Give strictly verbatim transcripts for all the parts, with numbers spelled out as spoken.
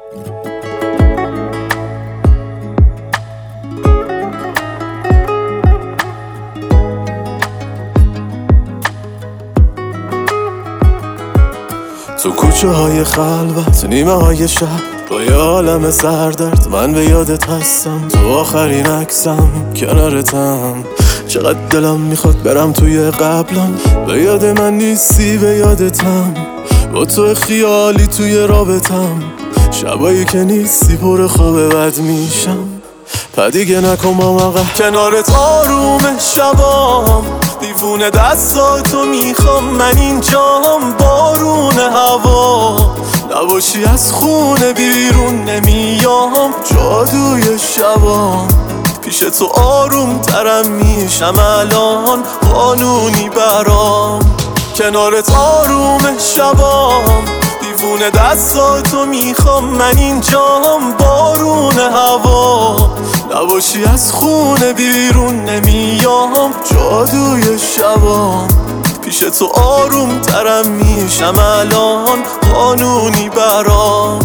تو کوچه های خلوت نیمه های شب با یه عالم سردرد من به یادت هستم. تو آخرین عکسم کنارتم، چقدر دلم میخواد برم توی قبلم. به یاد من نیستی به یادتم، با تو خیالی توی رابطم. شبایی که نیستی پر خواب بد میشم، پا دیگه نکن با من قهر. کنارت آروم شبام، دیوونه دستاتو میخوام. من اینجام بارون هوا، نباشی از خونه بیرون نمیام. جادوی شبام، پیش تو آروم ترم میشم الان. قانونی برام کنارت آروم شبام، دیوونه دستاتو میخوام. من اینجام بارون هوا، نباشی از خونه بیرون نمیام. جادوی شبام، پیش تو آروم ترم میشم الان. قانونی برام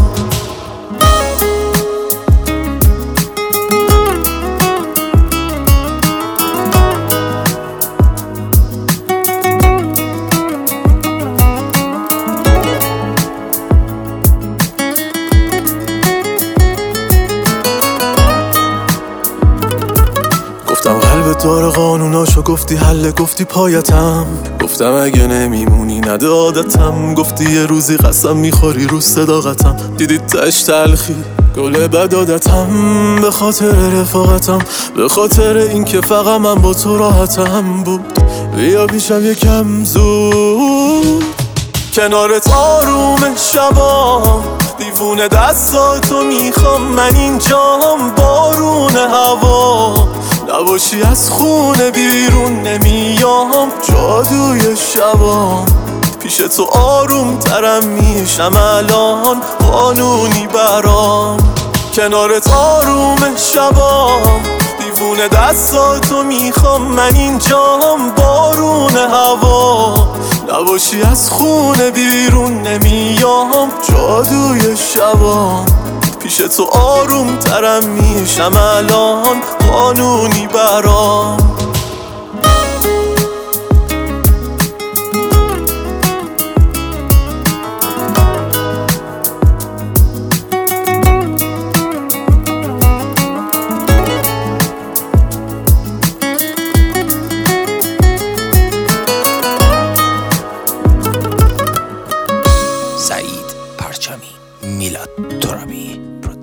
گفتم قلب داره قانوناشو، گفتی حله، گفتی پایتم. گفتم اگه نمیمونی نده عادتم. گفتی یه روزی قسم میخوری رو صداقتم. دیدی تش تلخی گله بد عادتم. به خاطر رفاقتم، به خاطر این که فقط من با تو راحتم بود. بیا پیشم یکم زود، کنارت آروم شبام. دیوونه دستاتو میخوام. من اینجام بارون هوا، نباشی از خونه بیرون نمیام. جادوی شبام، پیش تو آروم ترم میشم الان. قانونی برام کنارت آروم شبام، دیوونه دستاتو میخوام. من اینجام بارون هوا، نباشی از خونه بیرون نمیام. جادوی شبام، پیش تو آروم ترم میشم الان. قانونی برام سعید پرچمی، میلاد ترابی.